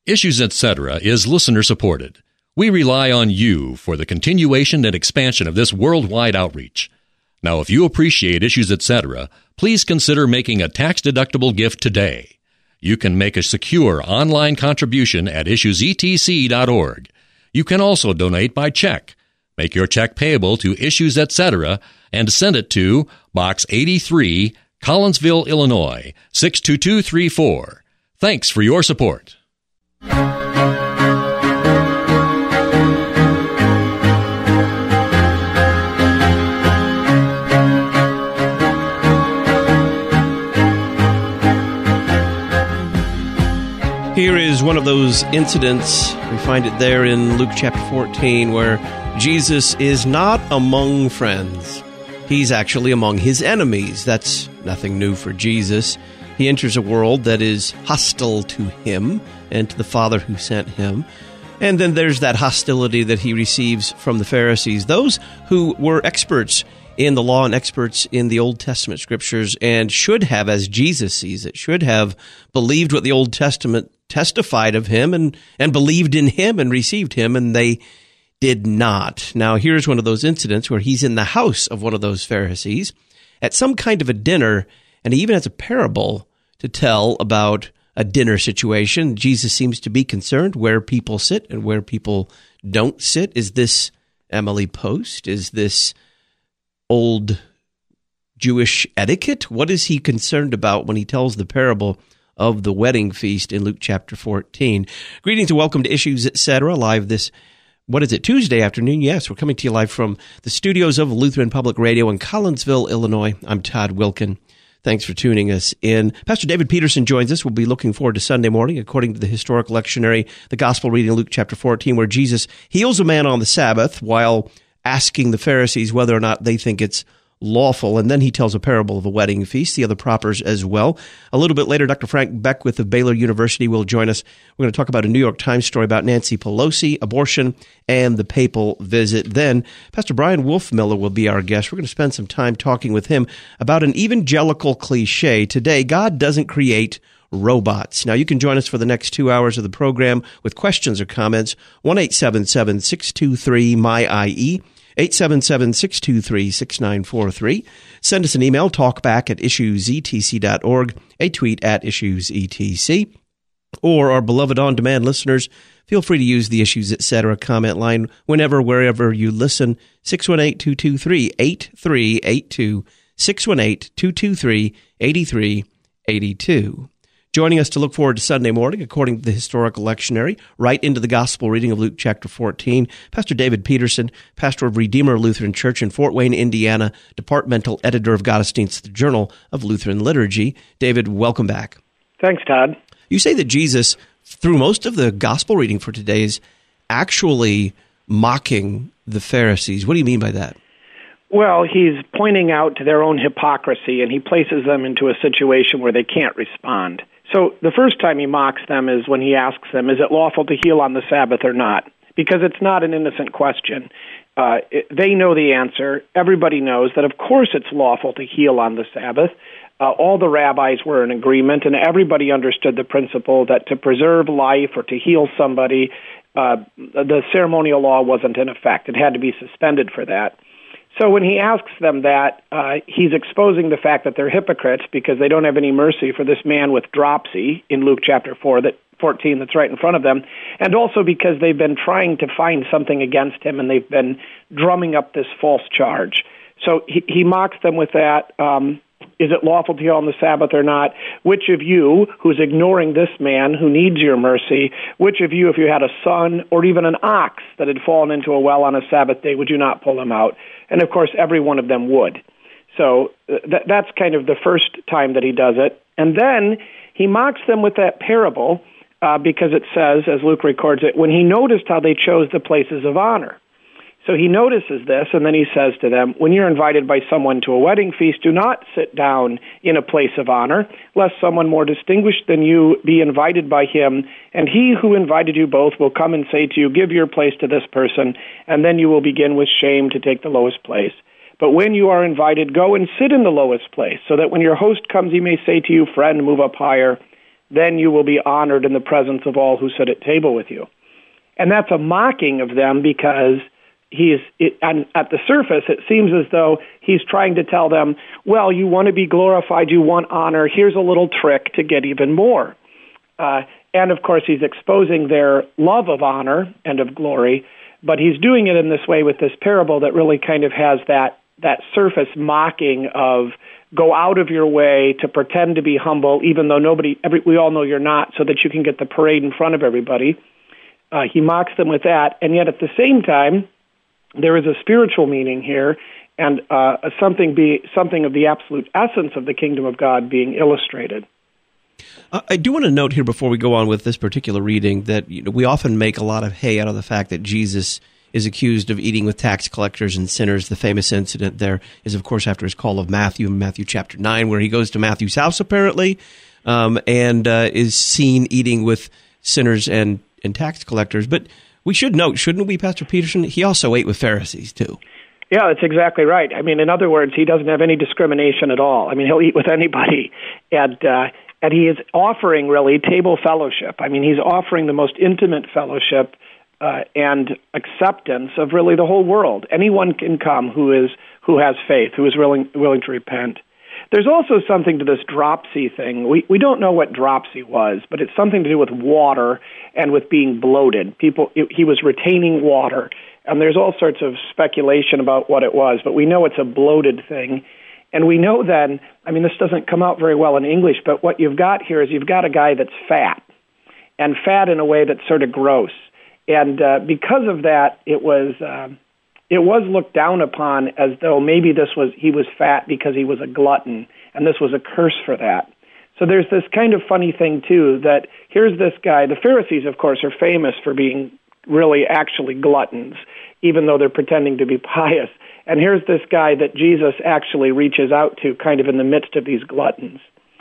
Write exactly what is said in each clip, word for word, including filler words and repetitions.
Issues Etc. is listener-supported. We rely on you for the continuation and expansion of this worldwide outreach. Now, if you appreciate Issues Etc., please consider making a tax-deductible gift today. You can make a secure online contribution at issues e t c dot org. You can also donate by check. Make your check payable to Issues Etc. and send it to Box eighty-three, Collinsville, Illinois, six two two three four. Thanks for your support. Here is one of those incidents. We find it there in Luke chapter fourteen, where Jesus is not among friends. He's actually among his enemies. That's nothing new for Jesus. He enters a world that is hostile to him and to the Father who sent him. And then there's that hostility that he receives from the Pharisees, those who were experts in the law and experts in the Old Testament scriptures and should have, as Jesus sees it, should have believed what the Old Testament testified of him and, and believed in him and received him, and they did not. Now, here's one of those incidents where he's in the house of one of those Pharisees at some kind of a dinner, and he even has a parable to tell about a dinner situation. Jesus seems to be concerned where people sit and where people don't sit. Is this Emily Post? Is this old Jewish etiquette? What is he concerned about when he tells the parable of the wedding feast in Luke chapter fourteen? Greetings and welcome to Issues Etc. live this, what is it, Tuesday afternoon? Yes, we're coming to you live from the studios of Lutheran Public Radio in Collinsville, Illinois. I'm Todd Wilkin. Thanks for tuning us in. Pastor David Peterson joins us. We'll be looking forward to Sunday morning, according to the historic lectionary, the gospel reading Luke chapter fourteen, where Jesus heals a man on the Sabbath while asking the Pharisees whether or not they think it's lawful. And then he tells a parable of a wedding feast, the other propers as well. A little bit later, Doctor Frank Beckwith of Baylor University will join us. We're going to talk about a New York Times story about Nancy Pelosi, abortion, and the papal visit. Then Pastor Brian Wolfmiller will be our guest. We're going to spend some time talking with him about an evangelical cliche. Today, God doesn't create robots. Now, you can join us for the next two hours of the program with questions or comments. one eight seven seven, six two three, M Y I E. eight seven seven, six two three, six nine four three. Send us an email, talkback at issues e t c dot org, a tweet at issues e t c. Or our beloved on-demand listeners, feel free to use the Issues Etc. comment line whenever, wherever you listen. six one eight, two two three, eight three eight two, six one eight, two two three, eight three eight two. Joining us to look forward to Sunday morning, according to the historical lectionary, right into the gospel reading of Luke chapter fourteen, Pastor David Peterson, pastor of Redeemer Lutheran Church in Fort Wayne, Indiana, departmental editor of Gottesdienst, the Journal of Lutheran Liturgy. David, welcome back. Thanks, Todd. You say that Jesus, through most of the gospel reading for today, is actually mocking the Pharisees. What do you mean by that? Well, he's pointing out to their own hypocrisy, and he places them into a situation where they can't respond. So the first time he mocks them is when he asks them, is it lawful to heal on the Sabbath or not? Because it's not an innocent question. Uh, it, they know the answer. Everybody knows that, of course, it's lawful to heal on the Sabbath. Uh, all the rabbis were in agreement, and everybody understood the principle that to preserve life or to heal somebody, uh, the ceremonial law wasn't in effect. It had to be suspended for that. So when he asks them that, uh, he's exposing the fact that they're hypocrites because they don't have any mercy for this man with dropsy in Luke chapter four, that fourteen that's right in front of them, and also because they've been trying to find something against him and they've been drumming up this false charge. So he, he mocks them with that. Um, is it lawful to heal on the Sabbath or not? Which of you, who's ignoring this man who needs your mercy, which of you, if you had a son or even an ox that had fallen into a well on a Sabbath day, would you not pull him out? And, of course, every one of them would. So th- that's kind of the first time that he does it. And then he mocks them with that parable uh, because it says, as Luke records it, when he noticed how they chose the places of honor. So he notices this, and then he says to them, when you're invited by someone to a wedding feast, do not sit down in a place of honor, lest someone more distinguished than you be invited by him, and he who invited you both will come and say to you, give your place to this person, and then you will begin with shame to take the lowest place. But when you are invited, go and sit in the lowest place, so that when your host comes, he may say to you, friend, move up higher. then you will be honored in the presence of all who sit at table with you. And that's a mocking of them because he's it, and at the surface, it seems as though he's trying to tell them, well, you want to be glorified, you want honor, here's a little trick to get even more. Uh, and, of course, he's exposing their love of honor and of glory, but he's doing it in this way with this parable that really kind of has that, that surface mocking of go out of your way to pretend to be humble, even though nobody, every, we all know you're not, so that you can get the parade in front of everybody. Uh, he mocks them with that, and yet at the same time, there is a spiritual meaning here, and uh, something be something of the absolute essence of the kingdom of God being illustrated. Uh, I do want to note here before we go on with this particular reading that you know, we often make a lot of hay out of the fact that Jesus is accused of eating with tax collectors and sinners. The famous incident there is, of course, after his call of Matthew in Matthew chapter nine, where he goes to Matthew's house, apparently, um, and uh, is seen eating with sinners and, and tax collectors. But we should note, shouldn't we, Pastor Peterson, he also ate with Pharisees, too. Yeah, that's exactly right. I mean, in other words, he doesn't have any discrimination at all. I mean, he'll eat with anybody. And uh, and he is offering, really, table fellowship. I mean, he's offering the most intimate fellowship uh, and acceptance of really the whole world. Anyone can come who is who has faith, who is willing willing to repent. There's also something to this dropsy thing. We we don't know what dropsy was, but it's something to do with water and with being bloated. People, it, he was retaining water, and there's all sorts of speculation about what it was, but we know it's a bloated thing. And we know then, I mean, this doesn't come out very well in English, but what you've got here is you've got a guy that's fat, and fat in a way that's sort of gross. And uh, because of that, it was uh, it was looked down upon as though maybe this was he was fat because he was a glutton, and this was a curse for that. So there's this kind of funny thing, too, that here's this guy. The Pharisees, of course, are famous for being really actually gluttons, even though they're pretending to be pious. And here's this guy that Jesus actually reaches out to kind of in the midst of these gluttons.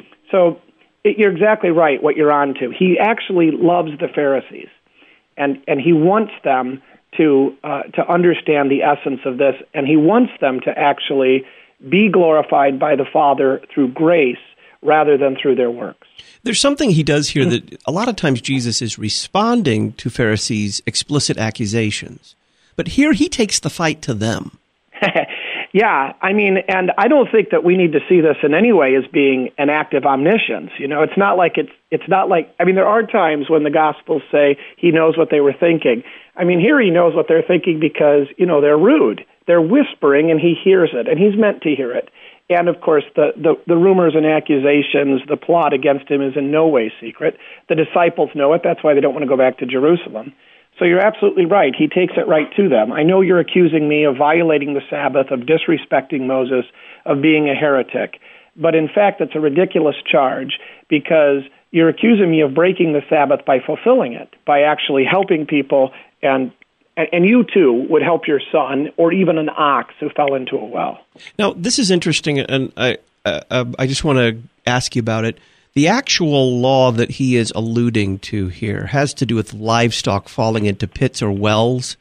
So it, you're exactly right what you're on to. He actually loves the Pharisees, and, and he wants them to uh, to understand the essence of this, and he wants them to actually be glorified by the Father through grace rather than through their works. There's something he does here that a lot of times Jesus is responding to Pharisees' explicit accusations, but here he takes the fight to them. Yeah, I mean, and I don't think that we need to see this in any way as being an act of omniscience. You know, it's not like it's it's not like, I mean, there are times when the Gospels say he knows what they were thinking. I mean, here he knows what they're thinking because, you know, they're rude. They're whispering, and he hears it, and he's meant to hear it. And, of course, the, the, the rumors and accusations, the plot against him is in no way secret. The disciples know it. That's why they don't want to go back to Jerusalem. So you're absolutely right. He takes it right to them. I know you're accusing me of violating the Sabbath, of disrespecting Moses, of being a heretic. But in fact, it's a ridiculous charge because you're accusing me of breaking the Sabbath by fulfilling it, by actually helping people, and and you too would help your son or even an ox who fell into a well. Now, this is interesting, and I uh, I just want to ask you about it. The actual law that he is alluding to here has to do with livestock falling into pits or wells,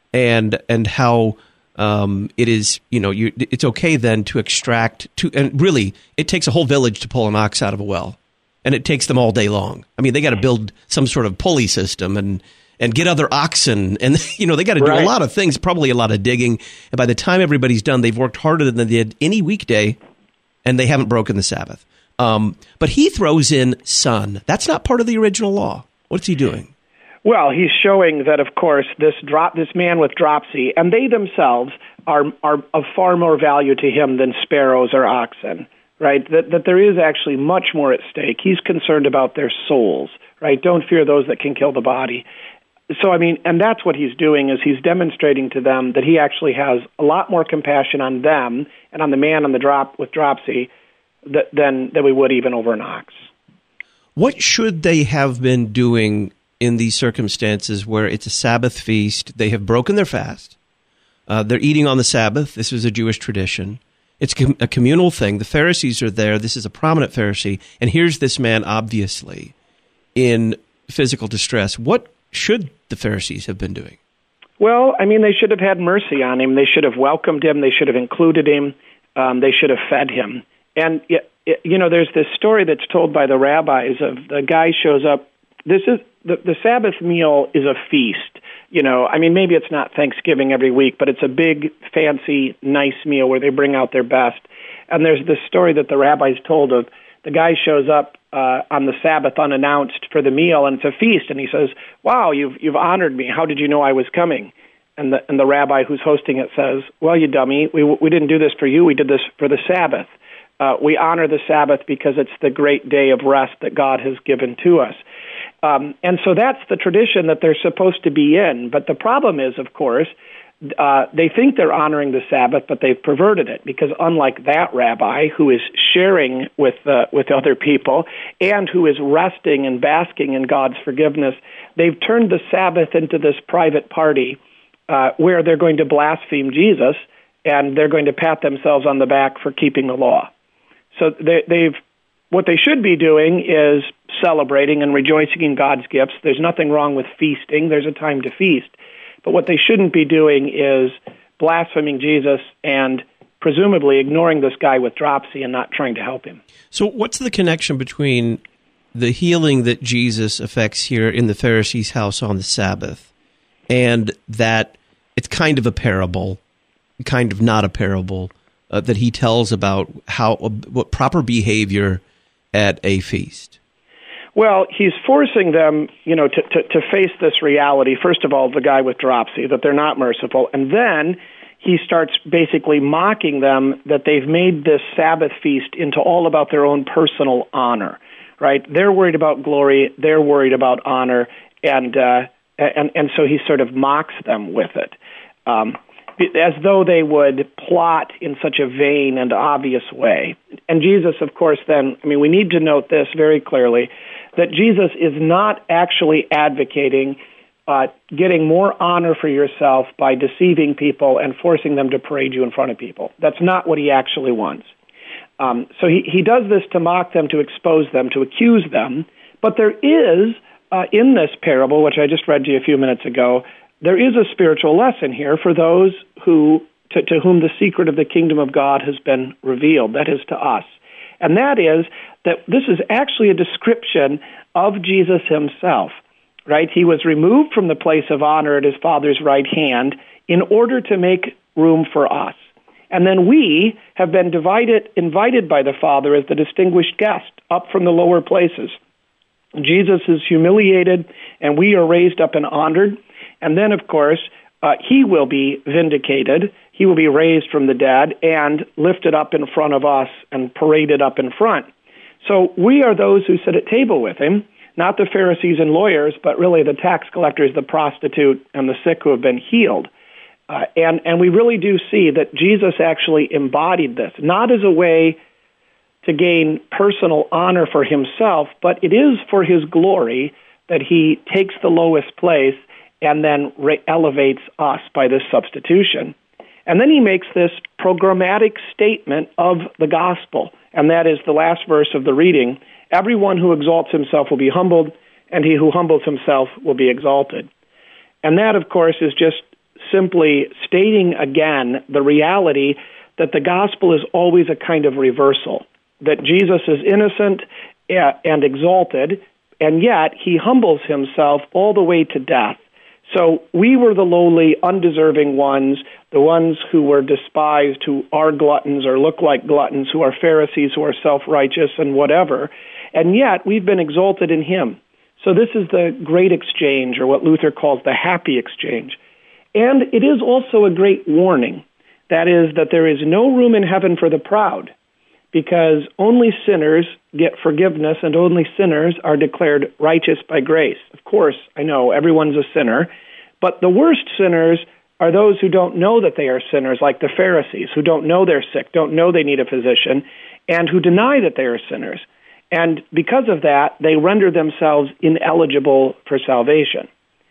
and and how um, it is, you know, you, it's okay then to extract, to and really, it takes a whole village to pull an ox out of a well, and it takes them all day long. I mean, they got to build some sort of pulley system and and get other oxen, and you know, they got to do right. a lot of things, probably a lot of digging. And by the time everybody's done, they've worked harder than they did any weekday, and they haven't broken the Sabbath. Um, but he throws in son. That's not part of the original law. What's he doing? Well, he's showing that, of course, this drop, this man with dropsy, and they themselves are are of far more value to him than sparrows or oxen, right? That that there is actually much more at stake. He's concerned about their souls, right? Don't fear those that can kill the body. So, I mean, and that's what he's doing, is he's demonstrating to them that he actually has a lot more compassion on them and on the man on the drop with dropsy than than we would even over an ox. What should they have been doing in these circumstances where it's a Sabbath feast? They have broken their fast. Uh, they're eating on the Sabbath. This was a Jewish tradition. It's a communal thing. The Pharisees are there. This is a prominent Pharisee. And here's this man, obviously, in physical distress. What should the Pharisees have been doing? Well, I mean, they should have had mercy on him. They should have welcomed him. They should have included him. Um, they should have fed him. And it, you know, there's this story that's told by the rabbis of the guy shows up. This is the, the Sabbath meal is a feast. You know, I mean, maybe it's not Thanksgiving every week, but it's a big, fancy, nice meal where they bring out their best. And there's this story that the rabbis told of the guy shows up uh, on the Sabbath unannounced for the meal, and it's a feast. And he says, "Wow, you've you've honored me. How did you know I was coming?" And the and the rabbi who's hosting it says, "Well, you dummy, we we didn't do this for you. We did this for the Sabbath. Uh, we honor the Sabbath because it's the great day of rest that God has given to us." Um, and so that's the tradition that they're supposed to be in. But the problem is, of course, uh, they think they're honoring the Sabbath, but they've perverted it, because unlike that rabbi who is sharing with uh, with other people and who is resting and basking in God's forgiveness, they've turned the Sabbath into this private party uh, where they're going to blaspheme Jesus and they're going to pat themselves on the back for keeping the law. So they, they've what they should be doing is celebrating and rejoicing in God's gifts. There's nothing wrong with feasting. There's a time to feast. But what they shouldn't be doing is blaspheming Jesus and presumably ignoring this guy with dropsy and not trying to help him. So what's the connection between the healing that Jesus effects here in the Pharisee's house on the Sabbath and that it's kind of a parable, kind of not a parable, uh, that he tells about how uh, what proper behavior at a feast? Well, he's forcing them, you know, to, to, to face this reality. First of all, the guy with dropsy, that they're not merciful. And then he starts basically mocking them that they've made this Sabbath feast into all about their own personal honor, right? They're worried about glory. They're worried about honor. And uh, and, and so he sort of mocks them with it, um, as though they would plot in such a vain and obvious way. And Jesus, of course, then, I mean, we need to note this very clearly, that Jesus is not actually advocating uh, getting more honor for yourself by deceiving people and forcing them to parade you in front of people. That's not what he actually wants. Um, so he, he does this to mock them, to expose them, to accuse them. But there is, uh, in this parable, which I just read to you a few minutes ago, there is a spiritual lesson here for those who to, to whom the secret of the kingdom of God has been revealed, that is, to us. And that is that this is actually a description of Jesus himself, right? He was removed from the place of honor at his Father's right hand in order to make room for us. And then we have been divided, invited by the Father as the distinguished guest up from the lower places. Jesus is humiliated, and we are raised up and honored. And then, of course, uh, he will be vindicated. He will be raised from the dead and lifted up in front of us and paraded up in front. So we are those who sit at table with him, not the Pharisees and lawyers, but really the tax collectors, the prostitute, and the sick who have been healed. Uh, and, and we really do see that Jesus actually embodied this, not as a way to gain personal honor for himself, but it is for his glory that he takes the lowest place and then re- elevates us by this substitution. And then he makes this programmatic statement of the gospel, and that is the last verse of the reading: everyone who exalts himself will be humbled, and he who humbles himself will be exalted. And that, of course, is just simply stating again the reality that the gospel is always a kind of reversal, that Jesus is innocent and exalted, and yet he humbles himself all the way to death. So we were the lowly, undeserving ones, the ones who were despised, who are gluttons or look like gluttons, who are Pharisees, who are self-righteous and whatever, and yet we've been exalted in him. So this is the great exchange, or what Luther calls the happy exchange. And it is also a great warning. That is, that there is no room in heaven for the proud, because only sinners get forgiveness and only sinners are declared righteous by grace. Of course, I know everyone's a sinner, but the worst sinners are those who don't know that they are sinners, like the Pharisees, who don't know they're sick, don't know they need a physician, and who deny that they are sinners. And because of that, they render themselves ineligible for salvation.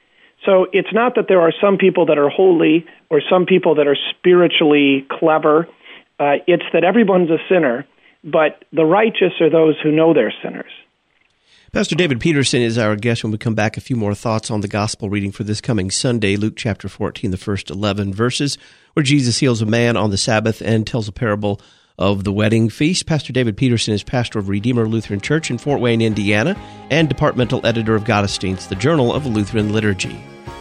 So it's not that there are some people that are holy or some people that are spiritually clever. Uh, it's that everyone's a sinner, but the righteous are those who know they're sinners. Pastor David Peterson is our guest. When we come back, a few more thoughts on the gospel reading for this coming Sunday, Luke chapter fourteen, the first eleven verses, where Jesus heals a man on the Sabbath and tells a parable of the wedding feast. Pastor David Peterson is pastor of Redeemer Lutheran Church in Fort Wayne, Indiana, and departmental editor of Gottesdienst, the Journal of Lutheran Liturgy.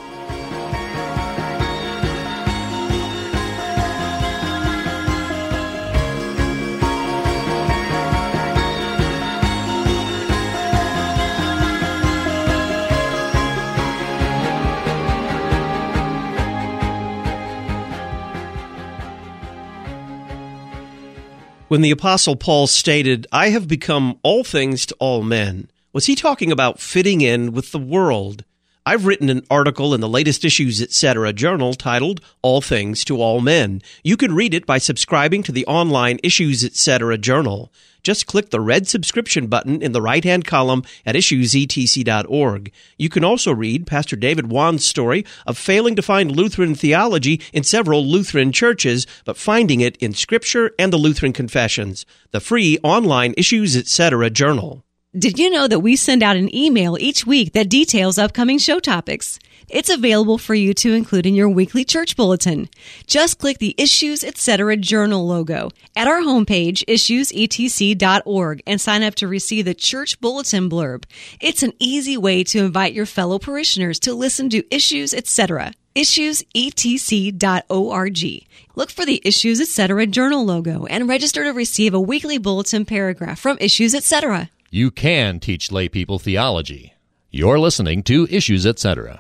When the Apostle Paul stated, "I have become all things to all men," was he talking about fitting in with the world? I've written an article in the latest Issues Etc. journal titled All Things to All Men. You can read it by subscribing to the online Issues Etc. journal. Just click the red subscription button in the right-hand column at issues e t c dot org. You can also read Pastor David Wan's story of failing to find Lutheran theology in several Lutheran churches, but finding it in Scripture and the Lutheran Confessions, the free online Issues Etc. journal. Did you know that we send out an email each week that details upcoming show topics? It's available for you to include in your weekly church bulletin. Just click the Issues Etc. journal logo at our homepage, issues e t c dot org, and sign up to receive the church bulletin blurb. It's an easy way to invite your fellow parishioners to listen to Issues Etc. issues e t c dot org. Look for the Issues Etc. journal logo and register to receive a weekly bulletin paragraph from Issues Etc. You can teach lay people theology. You're listening to Issues Etc.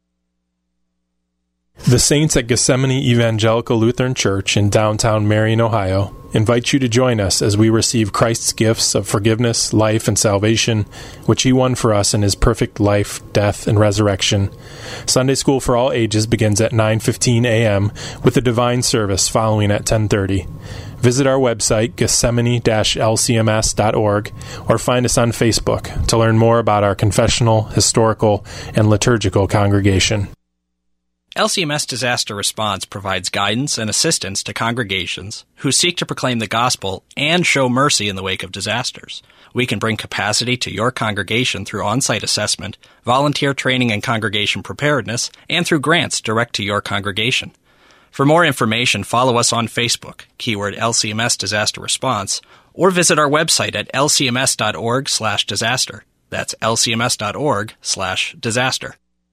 The Saints at Gethsemane Evangelical Lutheran Church in downtown Marion, Ohio, invite you to join us as we receive Christ's gifts of forgiveness, life, and salvation, which He won for us in His perfect life, death, and resurrection. Sunday school for all ages begins at nine fifteen a.m. with a divine service following at ten thirty. Visit our website, gethsemane dash l c m s dot org, or find us on Facebook to learn more about our confessional, historical, and liturgical congregation. L C M S Disaster Response provides guidance and assistance to congregations who seek to proclaim the gospel and show mercy in the wake of disasters. We can bring capacity to your congregation through on-site assessment, volunteer training and congregation preparedness, and through grants direct to your congregation. For more information, follow us on Facebook, keyword L C M S Disaster Response, or visit our website at l c m s dot org slash disaster. That's l c m s dot org slash disaster.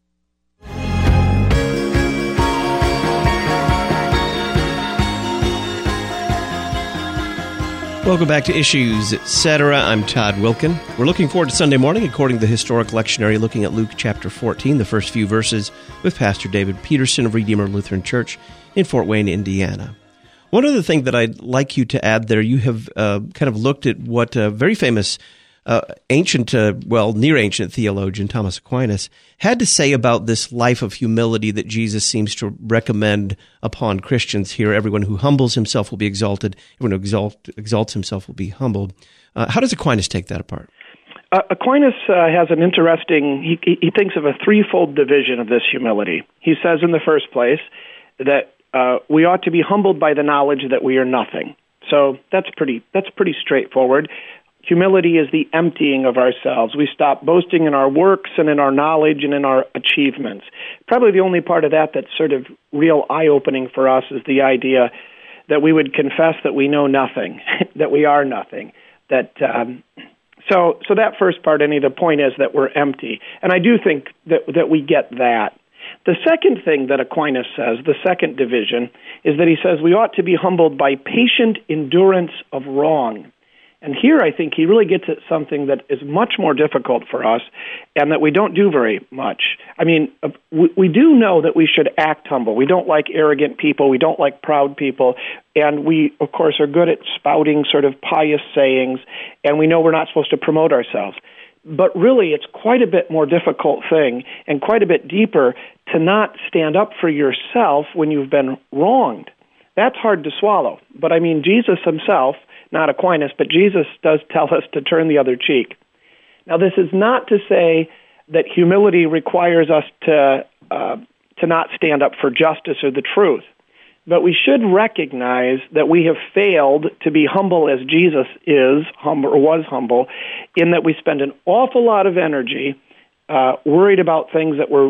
Welcome back to Issues Etc. I'm Todd Wilkin. We're looking forward to Sunday morning, according to the Historic Lectionary, looking at Luke chapter fourteen, the first few verses, with Pastor David Peterson of Redeemer Lutheran Church in Fort Wayne, Indiana. One other thing that I'd like you to add there, you have uh, kind of looked at what a very famous uh, ancient, uh, well, near-ancient theologian, Thomas Aquinas, had to say about this life of humility that Jesus seems to recommend upon Christians here. Everyone who humbles himself will be exalted. Everyone who exalt, exalts himself will be humbled. Uh, how does Aquinas take that apart? Uh, Aquinas uh, has an interesting, he, he thinks of a threefold division of this humility. He says in the first place that uh, we ought to be humbled by the knowledge that we are nothing. So that's pretty, that's pretty straightforward. Humility is the emptying of ourselves. We stop boasting in our works and in our knowledge and in our achievements. Probably the only part of that that's sort of real eye-opening for us is the idea that we would confess that we know nothing, that we are nothing. That um, so so that first part, Annie, the point is that we're empty. And I do think that that we get that. The second thing that Aquinas says, the second division, is that he says we ought to be humbled by patient endurance of wrong. And here I think he really gets at something that is much more difficult for us and that we don't do very much. I mean, we, we do know that we should act humble. We don't like arrogant people. We don't like proud people. And we, of course, are good at spouting sort of pious sayings, and we know we're not supposed to promote ourselves. But really, it's quite a bit more difficult thing and quite a bit deeper to not stand up for yourself when you've been wronged. That's hard to swallow. But I mean, Jesus himself, not Aquinas, but Jesus does tell us to turn the other cheek. Now, this is not to say that humility requires us to uh, to not stand up for justice or the truth, but we should recognize that we have failed to be humble as Jesus is, humble or was humble, in that we spend an awful lot of energy uh, worried about things that we're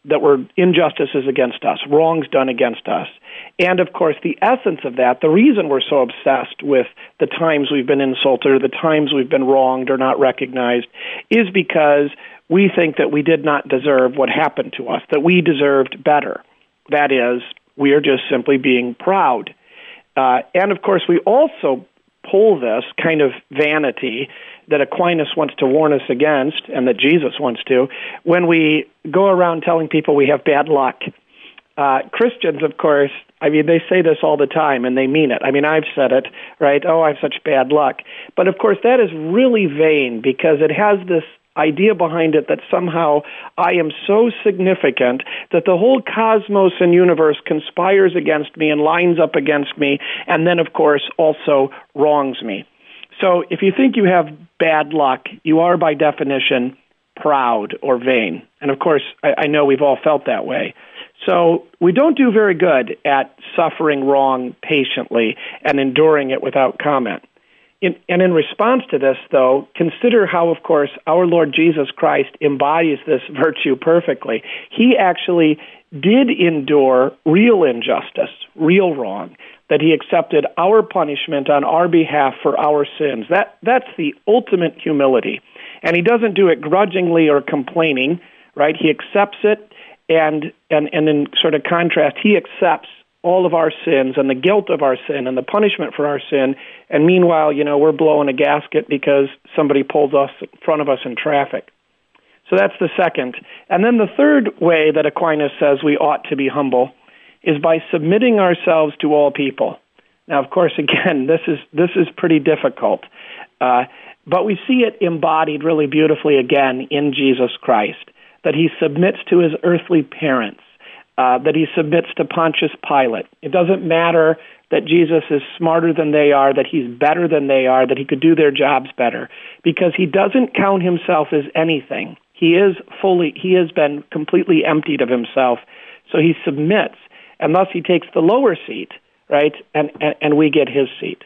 that were injustices against us, wrongs done against us. And, of course, the essence of that, the reason we're so obsessed with the times we've been insulted or the times we've been wronged or not recognized, is because we think that we did not deserve what happened to us, that we deserved better. That is, we are just simply being proud. Uh, and, of course, we also pull this kind of vanity that Aquinas wants to warn us against and that Jesus wants to when we go around telling people we have bad luck. Uh, Christians, of course, I mean, they say this all the time, and they mean it. I mean, I've said it, right? Oh, I have such bad luck. But, of course, that is really vain because it has this idea behind it that somehow I am so significant that the whole cosmos and universe conspires against me and lines up against me, and then, of course, also wrongs me. So if you think you have bad luck, you are, by definition, proud or vain. And, of course, I, I know we've all felt that way. So we don't do very good at suffering wrong patiently and enduring it without comment. In, and in response to this, though, consider how, of course, our Lord Jesus Christ embodies this virtue perfectly. He actually did endure real injustice, real wrong, that he accepted our punishment on our behalf for our sins. That that's the ultimate humility. And he doesn't do it grudgingly or complaining, right? He accepts it, and and, and in sort of contrast, he accepts all of our sins and the guilt of our sin and the punishment for our sin, and meanwhile, you know, we're blowing a gasket because somebody pulls us in front of us in traffic. So that's the second. And then the third way that Aquinas says we ought to be humble is by submitting ourselves to all people. Now, of course, again, this is this is pretty difficult, uh, but we see it embodied really beautifully again in Jesus Christ, that he submits to his earthly parents, uh, that he submits to Pontius Pilate. It doesn't matter that Jesus is smarter than they are, that he's better than they are, that he could do their jobs better, because he doesn't count himself as anything. He is fully, he has been completely emptied of himself, so he submits, and thus he takes the lower seat, right, and, and, and we get his seat.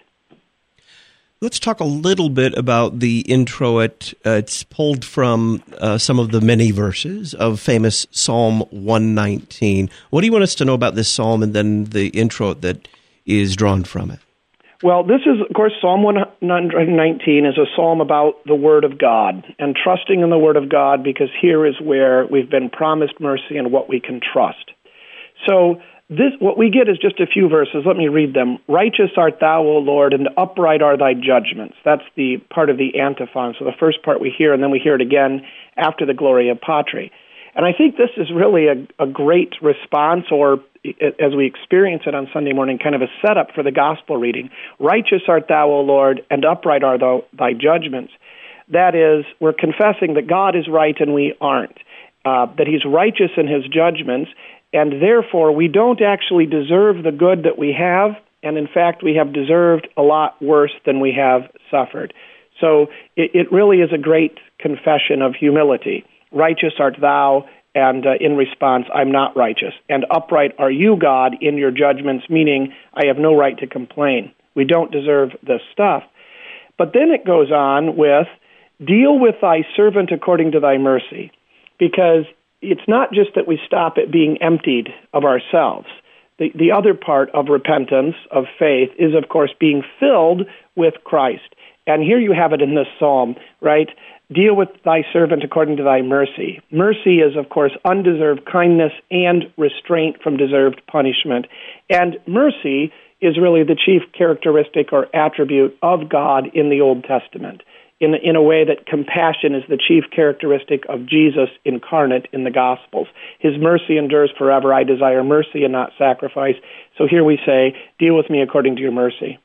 Let's talk a little bit about the introit. Uh, it's pulled from uh, some of the many verses of famous Psalm one nineteen. What do you want us to know about this psalm and then the introit that is drawn from it? Well, this is, of course, Psalm one nineteen is a psalm about the Word of God and trusting in the Word of God, because here is where we've been promised mercy and what we can trust. So this, what we get is just a few verses. Let me read them. Righteous art thou, O Lord, and upright are thy judgments. That's the part of the antiphon. So the first part we hear, and then we hear it again after the Gloria Patri. And I think this is really a, a great response, or as we experience it on Sunday morning, kind of a setup for the gospel reading. Righteous art thou, O Lord, and upright are thou, thy judgments. That is, we're confessing that God is right and we aren't, uh, that he's righteous in his judgments, and therefore we don't actually deserve the good that we have, and in fact we have deserved a lot worse than we have suffered. So it, it really is a great confession of humility. Righteous art thou, and uh, in response, I'm not righteous. And upright are you, God, in your judgments, meaning I have no right to complain. We don't deserve this stuff. But then it goes on with, deal with thy servant according to thy mercy, because it's not just that we stop at being emptied of ourselves. The, the other part of repentance, of faith, is, of course, being filled with Christ. And here you have it in this psalm, right? Deal with thy servant according to thy mercy. Mercy is, of course, undeserved kindness and restraint from deserved punishment. And mercy is really the chief characteristic or attribute of God in the Old Testament, in, in a way that compassion is the chief characteristic of Jesus incarnate in the Gospels. His mercy endures forever. I desire mercy and not sacrifice. So here we say, deal with me according to your mercy.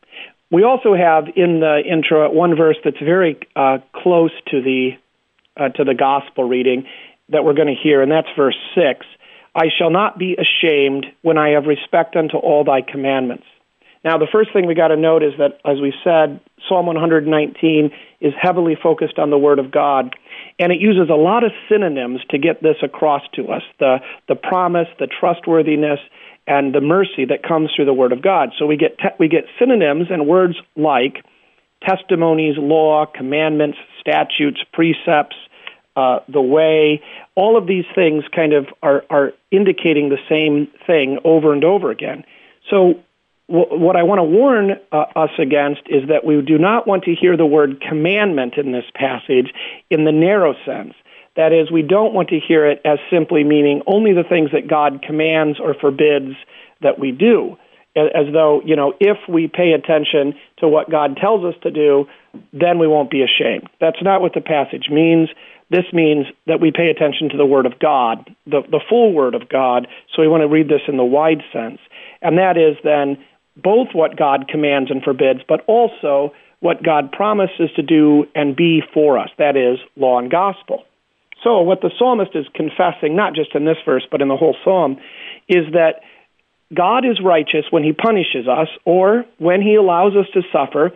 We also have in the intro one verse that's very uh, close to the uh, to the gospel reading that we're going to hear, and that's verse six. I shall not be ashamed when I have respect unto all thy commandments. Now, the first thing we got to note is that, as we said, Psalm one nineteen is heavily focused on the Word of God, and it uses a lot of synonyms to get this across to us, the the promise, the trustworthiness, and the mercy that comes through the Word of God. So we get te- we get synonyms and words like testimonies, law, commandments, statutes, precepts, uh, the way. All of these things kind of are, are indicating the same thing over and over again. So w- what I want to warn uh, us against is that we do not want to hear the word commandment in this passage in the narrow sense. That is, we don't want to hear it as simply meaning only the things that God commands or forbids that we do, as though, you know, if we pay attention to what God tells us to do, then we won't be ashamed. That's not what the passage means. This means that we pay attention to the Word of God, the, the full Word of God, so we want to read this in the wide sense. And that is then both what God commands and forbids, but also what God promises to do and be for us, that is, law and gospel. So what the psalmist is confessing, not just in this verse, but in the whole psalm, is that God is righteous when he punishes us or when he allows us to suffer.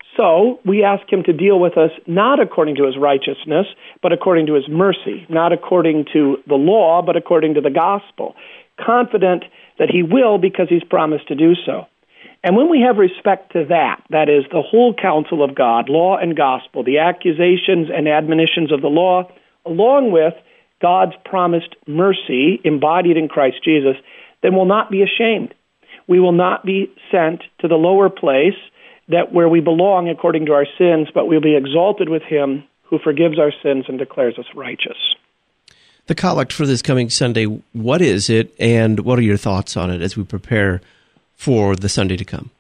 So we ask him to deal with us not according to his righteousness, but according to his mercy, not according to the law, but according to the gospel, confident that he will because he's promised to do so. And when we have respect to that, that is the whole counsel of God, law and gospel, the accusations and admonitions of the law, along with God's promised mercy embodied in Christ Jesus, then we'll not be ashamed. We will not be sent to the lower place that where we belong according to our sins, but we'll be exalted with him who forgives our sins and declares us righteous. The collect for this coming Sunday, what is it, and what are your thoughts on it as we prepare for the Sunday to come?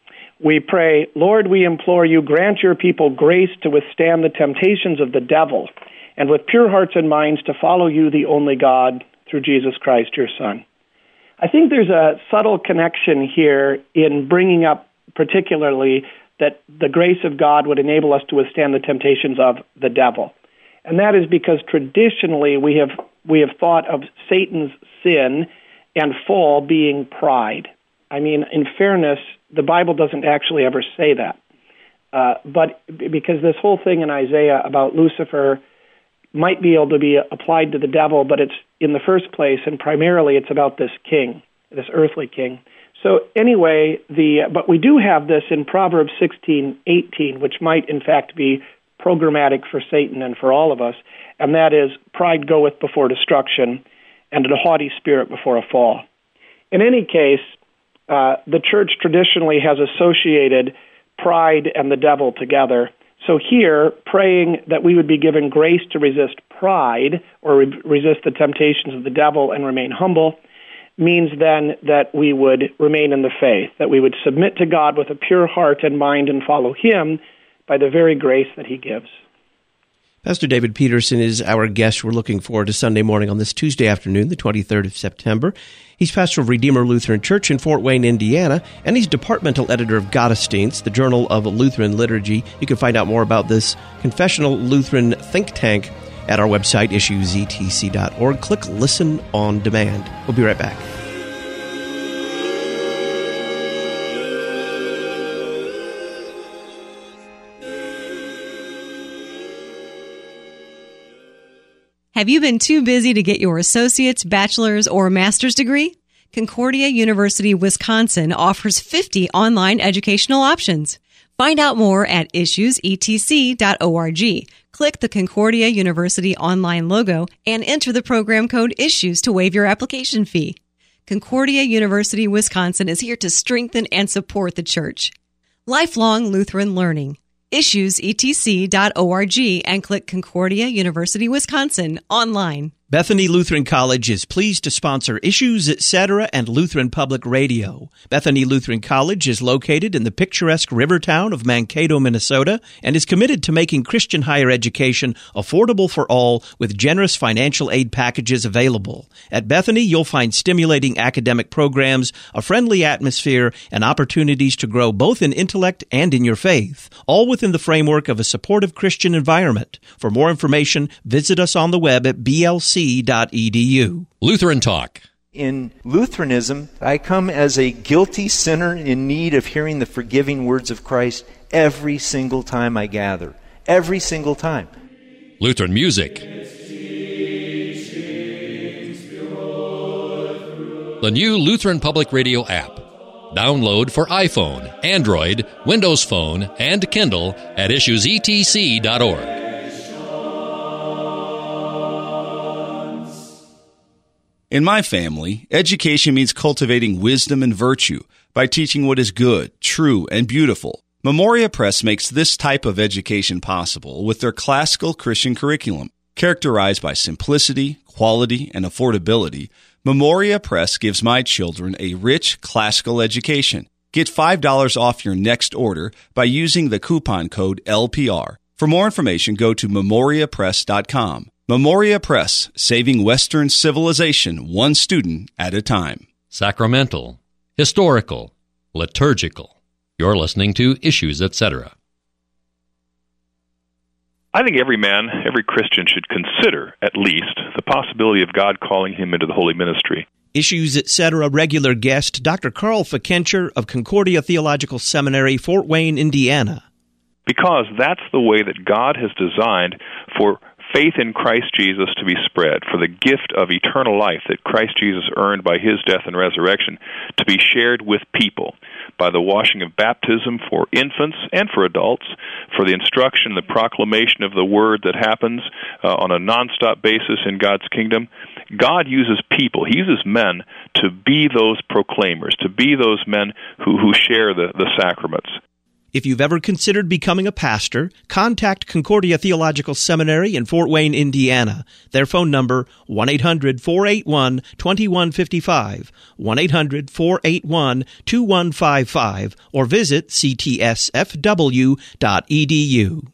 We pray, Lord, we implore you, grant your people grace to withstand the temptations of the devil, and with pure hearts and minds to follow you, the only God, through Jesus Christ, your Son. I think there's a subtle connection here in bringing up particularly that the grace of God would enable us to withstand the temptations of the devil. And that is because traditionally we have we have thought of Satan's sin and fall being pride. I mean, in fairness, the Bible doesn't actually ever say that. Uh, but because this whole thing in Isaiah about Lucifer might be able to be applied to the devil, but it's in the first place, and primarily it's about this king, this earthly king. So anyway, the but we do have this in Proverbs sixteen eighteen, which might in fact be programmatic for Satan and for all of us, and that is, pride goeth before destruction, and a haughty spirit before a fall. In any case, uh, the church traditionally has associated pride and the devil together. So here, praying that we would be given grace to resist pride or re- resist the temptations of the devil and remain humble means then that we would remain in the faith, that we would submit to God with a pure heart and mind and follow him by the very grace that he gives. Pastor David Peterson is our guest. We're looking forward to Sunday morning on this Tuesday afternoon, the twenty-third of September. He's pastor of Redeemer Lutheran Church in Fort Wayne, Indiana, and he's departmental editor of Gottesdienst, the Journal of Lutheran Liturgy. You can find out more about this confessional Lutheran think tank at our website, issues e t c dot org. Click Listen on Demand. We'll be right back. Have you been too busy to get your associate's, bachelor's, or master's degree? Concordia University Wisconsin offers fifty online educational options. Find out more at issues e t c dot org. Click the Concordia University online logo and enter the program code ISSUES to waive your application fee. Concordia University Wisconsin is here to strengthen and support the church. Lifelong Lutheran Learning. issues e t c dot org and click Concordia University Wisconsin online. Bethany Lutheran College is pleased to sponsor Issues, et cetera and Lutheran Public Radio. Bethany Lutheran College is located in the picturesque river town of Mankato, Minnesota, and is committed to making Christian higher education affordable for all with generous financial aid packages available. At Bethany, you'll find stimulating academic programs, a friendly atmosphere, and opportunities to grow both in intellect and in your faith, all within the framework of a supportive Christian environment. For more information, visit us on the web at b l c dot e d u. Lutheran Talk. In Lutheranism, I come as a guilty sinner in need of hearing the forgiving words of Christ every single time I gather. Every single time. Lutheran Music. The new Lutheran Public Radio app. Download for iPhone, Android, Windows Phone, and Kindle at issues e t c dot org. In my family, education means cultivating wisdom and virtue by teaching what is good, true, and beautiful. Memoria Press makes this type of education possible with their classical Christian curriculum. Characterized by simplicity, quality, and affordability, Memoria Press gives my children a rich classical education. Get five dollars off your next order by using the coupon code L P R. For more information, go to memoria press dot com. Memoria Press, saving Western civilization one student at a time. Sacramental, historical, liturgical. You're listening to Issues, et cetera. I think every man, every Christian should consider, at least, the possibility of God calling him into the holy ministry. Issues, et cetera. Regular guest, Doctor Carl Fickenscher of Concordia Theological Seminary, Fort Wayne, Indiana. Because that's the way that God has designed for faith in Christ Jesus to be spread, for the gift of eternal life that Christ Jesus earned by his death and resurrection to be shared with people by the washing of baptism for infants and for adults, for the instruction, the proclamation of the word that happens uh, on a nonstop basis in God's kingdom. God uses people, he uses men to be those proclaimers, to be those men who, who share the, the sacraments. If you've ever considered becoming a pastor, contact Concordia Theological Seminary in Fort Wayne, Indiana. Their phone number, one eight hundred four eight one two one five five, one eight hundred four eight one two one five five, or visit c t s f w dot e d u.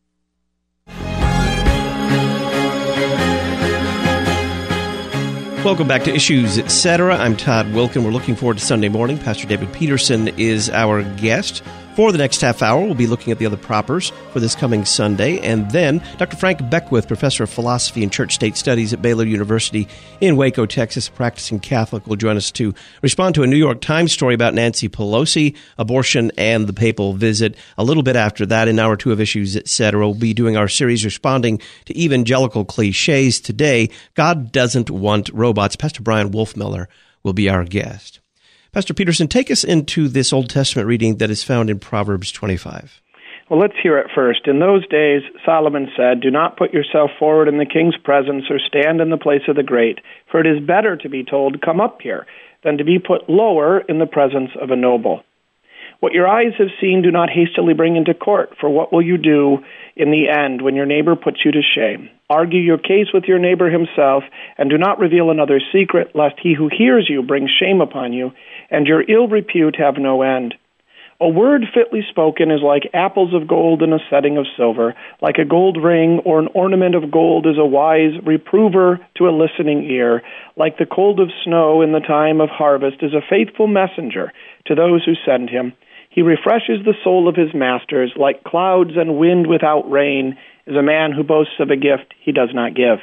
Welcome back to Issues, et cetera. I'm Todd Wilken. We're looking forward to Sunday morning. Pastor David Peterson is our guest. For the next half hour, we'll be looking at the other propers for this coming Sunday. And then Doctor Frank Beckwith, Professor of Philosophy and Church-State Studies at Baylor University in Waco, Texas, practicing Catholic, will join us to respond to a New York Times story about Nancy Pelosi, abortion, and the papal visit. A little bit after that, in hour two of Issues, et cetera, we'll be doing our series responding to evangelical cliches. Today, God doesn't want robots. Pastor Brian Wolfmiller will be our guest. Pastor Peterson, take us into this Old Testament reading that is found in Proverbs twenty-five. Well, let's hear it first. In those days, Solomon said, "Do not put yourself forward in the king's presence or stand in the place of the great, for it is better to be told, 'Come up here,' than to be put lower in the presence of a noble. What your eyes have seen, do not hastily bring into court, for what will you do in the end when your neighbor puts you to shame? Argue your case with your neighbor himself, and do not reveal another's secret, lest he who hears you bring shame upon you, and your ill repute have no end. A word fitly spoken is like apples of gold in a setting of silver. Like a gold ring or an ornament of gold is a wise reprover to a listening ear. Like the cold of snow in the time of harvest is a faithful messenger to those who send him. He refreshes the soul of his masters. Like clouds and wind without rain is a man who boasts of a gift he does not give."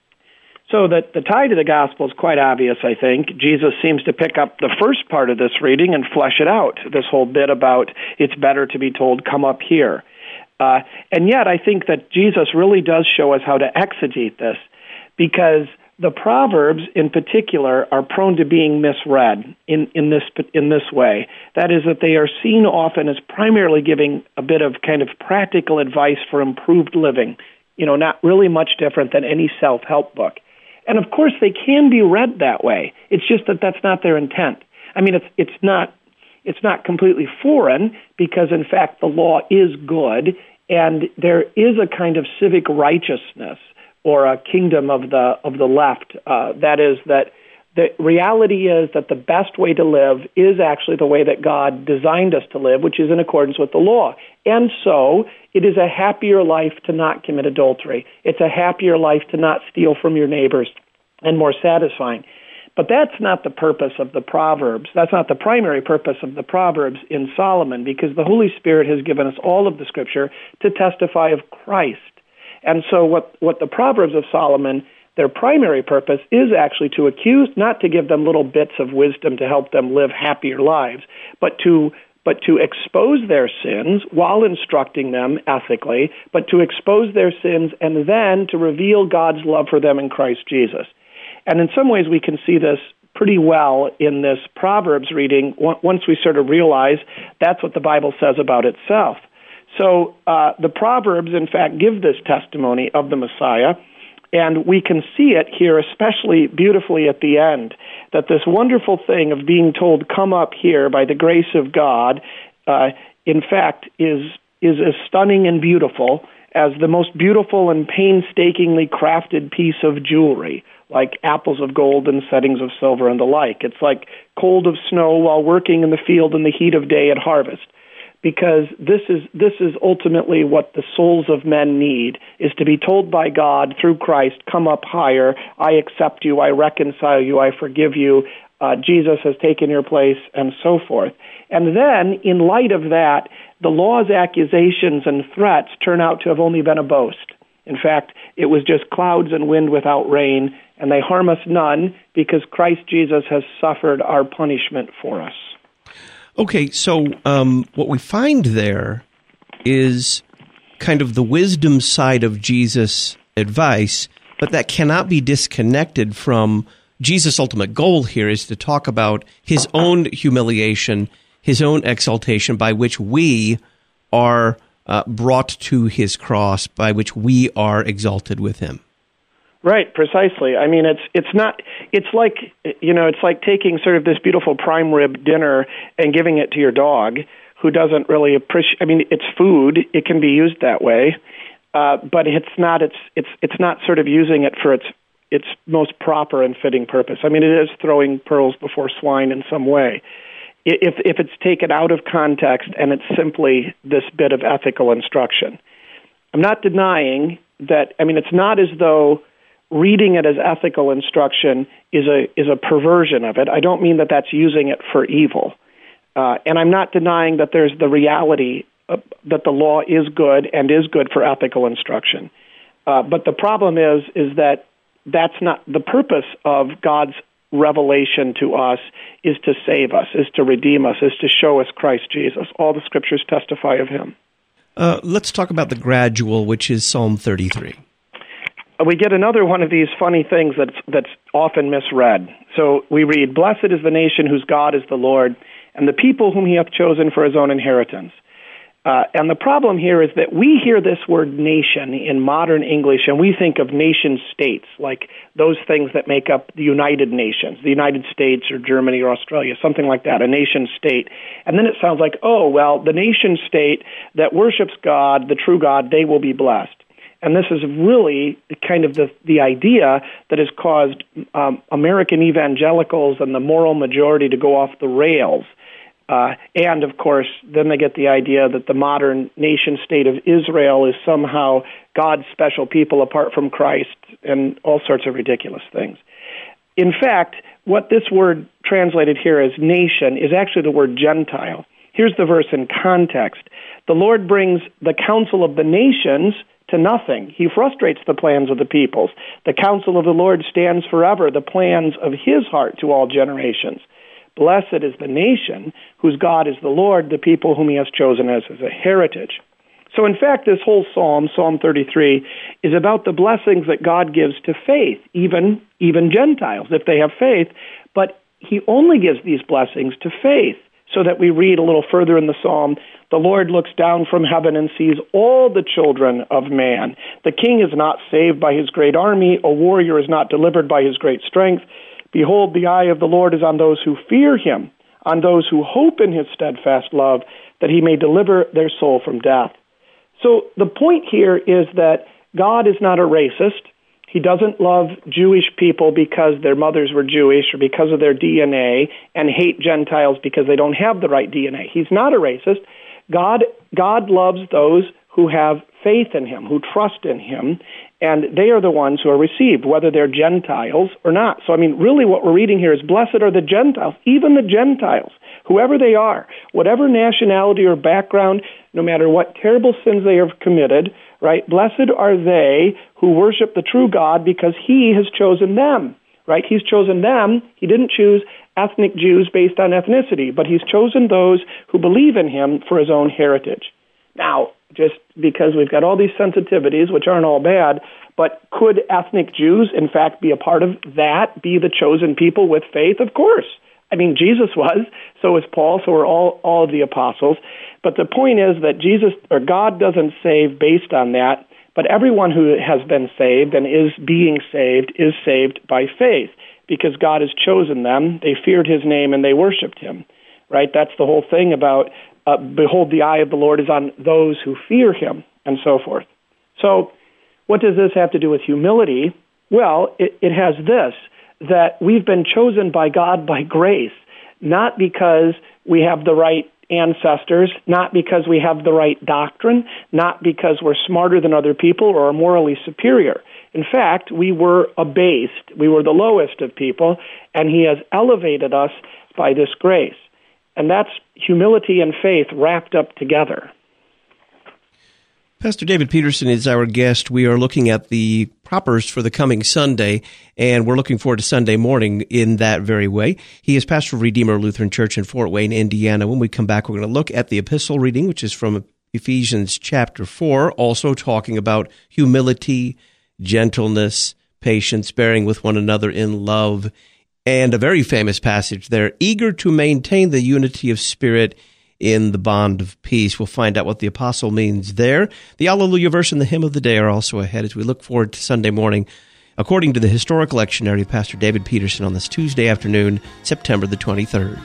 So that the tie to the gospel is quite obvious, I think. Jesus seems to pick up the first part of this reading and flesh it out, this whole bit about it's better to be told, "Come up here." Uh, and yet I think that Jesus really does show us how to exegete this, because the Proverbs in particular are prone to being misread in, in this in this way. That is, that they are seen often as primarily giving a bit of kind of practical advice for improved living, you know, not really much different than any self-help book. And of course, they can be read that way. It's just that that's not their intent. I mean, it's it's not it's not completely foreign, because in fact the law is good, and there is a kind of civic righteousness or a kingdom of the of the left. Uh, that is that the reality is that the best way to live is actually the way that God designed us to live, which is in accordance with the law. And so it is a happier life to not commit adultery. It's a happier life to not steal from your neighbors, and more satisfying. But that's not the purpose of the Proverbs. That's not the primary purpose of the Proverbs in Solomon, because the Holy Spirit has given us all of the Scripture to testify of Christ. And so what, what the Proverbs of Solomon, their primary purpose is actually to accuse, not to give them little bits of wisdom to help them live happier lives, but to but to expose their sins while instructing them ethically, but to expose their sins and then to reveal God's love for them in Christ Jesus. And in some ways we can see this pretty well in this Proverbs reading once we sort of realize that's what the Bible says about itself. So uh, the Proverbs, in fact, give this testimony of the Messiah. And we can see it here especially beautifully at the end, that this wonderful thing of being told, come up here by the grace of God, uh, in fact, is is as stunning and beautiful as the most beautiful and painstakingly crafted piece of jewelry, like apples of gold and settings of silver and the like. It's like cold of snow while working in the field in the heat of day at harvest. Because this is this is ultimately what the souls of men need, is to be told by God through Christ, come up higher, I accept you, I reconcile you, I forgive you, uh, Jesus has taken your place, and so forth. And then, in light of that, the law's accusations and threats turn out to have only been a boast. In fact, it was just clouds and wind without rain, and they harm us none because Christ Jesus has suffered our punishment for us. Okay, so um, what we find there is kind of the wisdom side of Jesus' advice, but that cannot be disconnected from Jesus' ultimate goal here is to talk about his own humiliation, his own exaltation, by which we are uh, brought to his cross, by which we are exalted with him. Right, precisely. I mean, it's it's not. It's like you know, it's like taking sort of this beautiful prime rib dinner and giving it to your dog, who doesn't really appreciate. I mean, it's food; it can be used that way, uh, but it's not. It's it's it's not sort of using it for its its most proper and fitting purpose. I mean, it is throwing pearls before swine in some way. If if it's taken out of context and it's simply this bit of ethical instruction, I'm not denying that. I mean, it's not as though reading it as ethical instruction is a is a perversion of it. I don't mean that that's using it for evil. Uh, and I'm not denying that there's the reality of, that the law is good and is good for ethical instruction. Uh, but the problem is is that that's not the purpose of God's revelation to us, is to save us, is to redeem us, is to show us Christ Jesus. All the scriptures testify of him. Uh, let's talk about the gradual, which is Psalm thirty-three. We get another one of these funny things that's that's often misread. So we read, "Blessed is the nation whose God is the Lord, and the people whom he hath chosen for his own inheritance." Uh, and the problem here is that we hear this word nation in modern English, and we think of nation states, like those things that make up the United Nations, the United States or Germany or Australia, something like that, a nation state. And then it sounds like, oh, well, the nation state that worships God, the true God, they will be blessed. And this is really kind of the, the idea that has caused um, American evangelicals and the moral majority to go off the rails. Uh, and, of course, then they get the idea that the modern nation-state of Israel is somehow God's special people apart from Christ and all sorts of ridiculous things. In fact, what this word translated here as nation is actually the word Gentile. Here's the verse in context. The Lord brings the counsel of the nations to nothing. He frustrates the plans of the peoples. The counsel of the Lord stands forever, the plans of his heart to all generations. Blessed is the nation whose God is the Lord, the people whom he has chosen as his heritage. So in fact, this whole psalm, Psalm thirty-three, is about the blessings that God gives to faith, even, even Gentiles, if they have faith. But he only gives these blessings to faith, so that we read a little further in the psalm, the Lord looks down from heaven and sees all the children of man. The king is not saved by his great army. A warrior is not delivered by his great strength. Behold, the eye of the Lord is on those who fear him, on those who hope in his steadfast love, that he may deliver their soul from death. So the point here is that God is not a racist. He doesn't love Jewish people because their mothers were Jewish or because of their D N A, and hate Gentiles because they don't have the right D N A. He's not a racist. God, God loves those who have faith in him, who trust in him, and they are the ones who are received, whether they're Gentiles or not. So, I mean, really what we're reading here is, blessed are the Gentiles, even the Gentiles, whoever they are, whatever nationality or background, no matter what terrible sins they have committed, right? Blessed are they who worship the true God because he has chosen them, right? He's chosen them. He didn't choose ethnic Jews based on ethnicity, but he's chosen those who believe in him for his own heritage. Now, just because we've got all these sensitivities, which aren't all bad, but could ethnic Jews, in fact, be a part of that, be the chosen people with faith? Of course. I mean, Jesus was, so was Paul, so were all, all of the apostles. But the point is that Jesus, or God doesn't save based on that, But everyone who has been saved and is being saved is saved by faith, because God has chosen them. They feared his name and they worshiped him, right? That's the whole thing about, uh, behold, the eye of the Lord is on those who fear him, and so forth. So what does this have to do with humility? Well, it, it has this, that we've been chosen by God by grace, not because we have the right ancestors, not because we have the right doctrine, not because we're smarter than other people or are morally superior. In fact, we were abased. We were the lowest of people, and he has elevated us by this grace. And that's humility and faith wrapped up together. Pastor David Peterson is our guest. We are looking at the propers for the coming Sunday, and we're looking forward to Sunday morning in that very way. He is pastor of Redeemer Lutheran Church in Fort Wayne, Indiana. When we come back, we're going to look at the epistle reading, which is from Ephesians chapter four, also talking about humility, gentleness, patience, bearing with one another in love, and a very famous passage there, eager to maintain the unity of spirit in the bond of peace. We'll find out what the apostle means there. The Alleluia verse and the hymn of the day are also ahead as we look forward to Sunday morning, according to the historical lectionary of Pastor David Peterson on this Tuesday afternoon, September the twenty-third.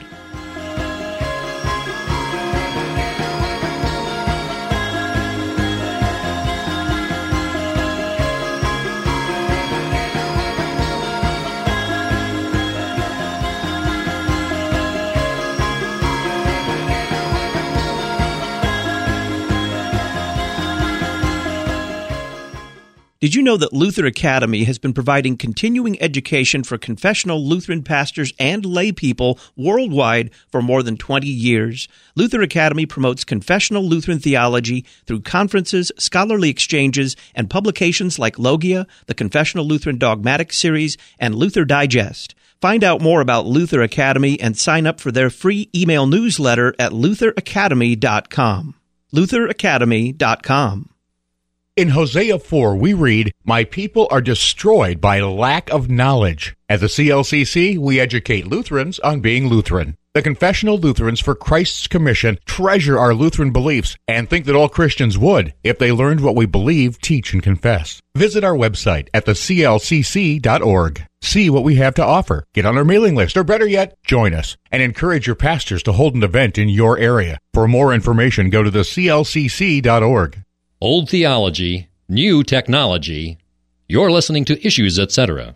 Did you know that Luther Academy has been providing continuing education for confessional Lutheran pastors and lay people worldwide for more than twenty years? Luther Academy promotes confessional Lutheran theology through conferences, scholarly exchanges, and publications like Logia, the Confessional Lutheran Dogmatic Series, and Luther Digest. Find out more about Luther Academy and sign up for their free email newsletter at luther academy dot com. luther academy dot com. In Hosea four, we read, "My people are destroyed by lack of knowledge." At the C L C C, we educate Lutherans on being Lutheran. The Confessional Lutherans for Christ's Commission treasure our Lutheran beliefs and think that all Christians would if they learned what we believe, teach, and confess. Visit our website at the c l c c dot org. See what we have to offer. Get on our mailing list, or better yet, join us, and encourage your pastors to hold an event in your area. For more information, go to the c l c c dot org. Old theology, new technology. You're listening to Issues, et cetera.